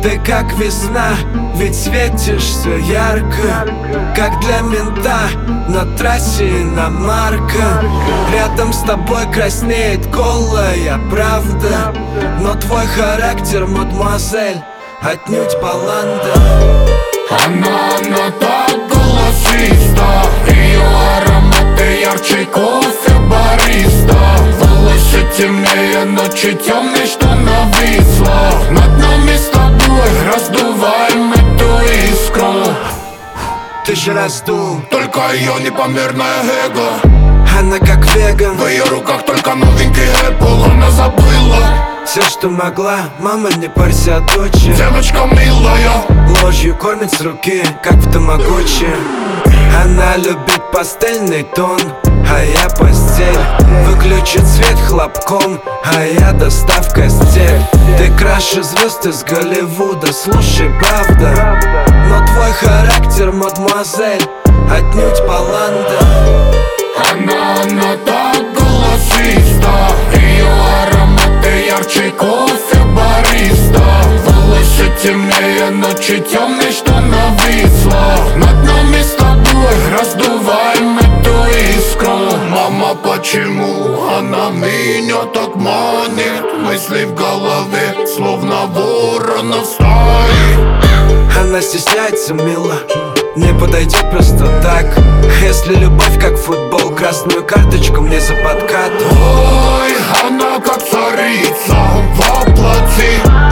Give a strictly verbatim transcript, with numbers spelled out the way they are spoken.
Ты как весна, ведь светишься ярко, как для мента на трассе иномарка. Рядом с тобой краснеет голая правда, но твой характер, мадемуазель, отнюдь баланда. Она, она так голосиста, ее ароматы ярче кофе бариста. Волосы темнее ночи темной, что нависла над нами с тобой, раздуваем эту искру. Ты же раздул только ее непомерное эго. Она как веган, в ее руках только новенький Apple. Она забыла все, что могла, мама, не парься, дочь. Девочка милая, ложью кормит с руки, как в тамагочи. Она любит пастельный тон, а я постель. Выключит свет хлопком, а я доставка стель. Ты краше звезд из Голливуда, слушай, правда, но твой характер, мадемуазель, отнюдь баланда. Она, она так голосиста, ее ароматы ярче кофе бариста. Волосы темнее ночи темной, что нависла над нами с тобой, раздуваем эту искру. Мама, почему она меня так манит? Мысли в голове, словно ворона в стае. Она стесняется, мило, не подойдет просто так. Если любовь как футбол, красную карточку мне за подкат. Ой, она как царица воплоти.